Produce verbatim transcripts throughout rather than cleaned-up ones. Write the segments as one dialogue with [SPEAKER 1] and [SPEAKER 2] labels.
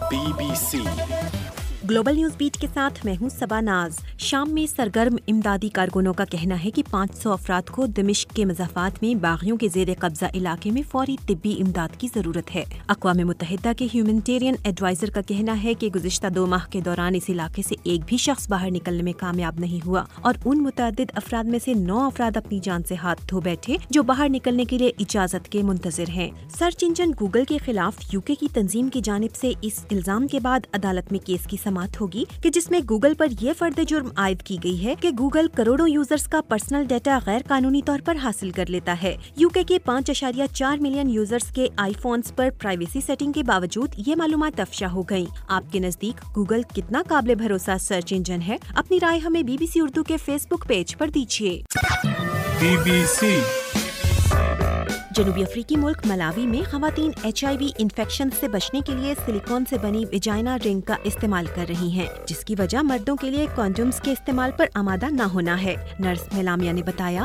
[SPEAKER 1] Be B C
[SPEAKER 2] global news beat کے ساتھ میں ہوں صبا ناز۔ شام میں سرگرم امدادی کارکنوں کا کہنا ہے کہ پانچ سو افراد کو دمشق کے مضافات میں باغیوں کے زیر قبضہ علاقے میں فوری طبی امداد کی ضرورت ہے۔ اقوام متحدہ کے ہیومینٹیرین ایڈوائزر کا کہنا ہے کہ گزشتہ دو ماہ کے دوران اس علاقے سے ایک بھی شخص باہر نکلنے میں کامیاب نہیں ہوا اور ان متعدد افراد میں سے نو افراد اپنی جان سے ہاتھ دھو بیٹھے جو باہر نکلنے کے لیے اجازت کے منتظر ہیں۔ سرچ انجن گوگل کے خلاف یو کے کی تنظیم کی جانب سے اس الزام کے بعد عدالت میں کیس کی سماعت ہوگی کہ جس میں گوگل پر یہ فرد جرم عائد کی گئی ہے کہ گوگل کروڑوں یوزرز کا پرسنل ڈیٹا غیر قانونی طور پر حاصل کر لیتا ہے۔ یو کے کے پانچ اشاریہ چار ملین یوزرز کے آئی فونز پر پرائیویسی سیٹنگ کے باوجود یہ معلومات افشا ہو گئیں۔ آپ کے نزدیک گوگل کتنا قابل بھروسہ سرچ انجن ہے؟ اپنی رائے ہمیں بی بی سی اردو کے فیس بک پیج پر دیجیے۔
[SPEAKER 1] بی بی سی
[SPEAKER 2] جنوبی افریقی ملک ملاوی میں خواتین ایچ آئی وی انفیکشن سے بچنے کے لیے سلیکون سے بنی ویجائنا رنگ کا استعمال کر رہی ہیں، جس کی وجہ مردوں کے لیے کانڈومز کے استعمال پر آمادہ نہ ہونا ہے۔ نرس میلامیا نے بتایا،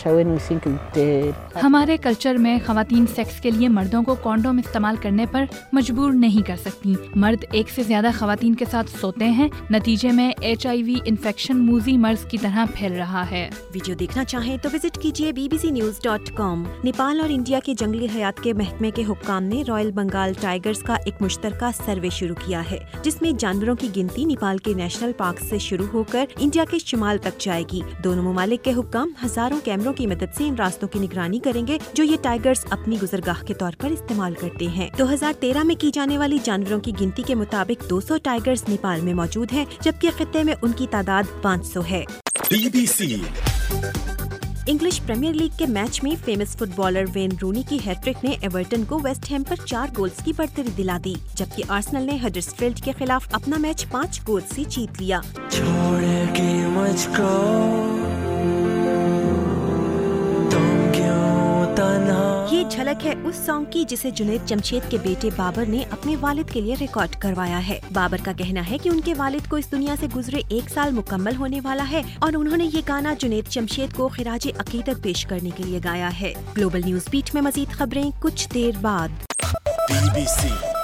[SPEAKER 3] ہمارے کلچر میں خواتین سیکس کے لیے مردوں کو کانڈوم استعمال کرنے پر مجبور نہیں کر سکتی۔ مرد ایک سے زیادہ خواتین کے ساتھ سوتے ہیں، نتیجے میں ایچ آئی وی انفیکشن موذی مرض کی طرح پھیل رہا ہے۔
[SPEAKER 2] ویڈیو دیکھنا چاہیں تو وزٹ کیجیے B B C news dot com. Nepal اور انڈیا کے جنگلی حیات کے محکمے کے حکام نے رائل بنگال ٹائیگرز کا ایک مشترکہ سروے شروع کیا ہے، جس میں جانوروں کی گنتی نیپال کے نیشنل پارک سے شروع ہو کر انڈیا کے شمال تک جائے گی۔ دونوں ممالک کے حکام ہزاروں کیمروں کی مدد سے ان راستوں کی نگرانی کریں گے جو یہ ٹائیگرز اپنی گزرگاہ کے طور پر استعمال کرتے ہیں۔ دو ہزار تیرہ میں کی جانے والی جانوروں کی گنتی کے مطابق دو سو ٹائیگرز نیپال میں موجود ہیں، جبکہ خطے میں ان کی تعداد پانچ سو ہے۔
[SPEAKER 1] B B C
[SPEAKER 2] English Premier League کے میچ میں famous football Wayne Rooney کی ہیٹ-ٹرک نے ایورٹن کو ویسٹ ہیم پر چار گولز کی برتری دلا دی، جبکہ آرسنل نے ہڈرسفیلڈ کے خلاف اپنا میچ پانچ گولز سے جیت لیا۔
[SPEAKER 4] چھوڑ کے مجھ کو تم کیوں تنہا۔
[SPEAKER 2] یہ جھلک ہے اس سانگ کی جسے جنید جمشید کے بیٹے بابر نے اپنے والد کے لیے ریکارڈ کروایا ہے۔ بابر کا کہنا ہے کہ ان کے والد کو اس دنیا سے گزرے ایک سال مکمل ہونے والا ہے اور انہوں نے یہ گانا جنید جمشید کو خراج عقیدت پیش کرنے کے لیے گایا ہے۔ گلوبل نیوز بیٹ میں مزید خبریں کچھ دیر بعد۔
[SPEAKER 1] Be B C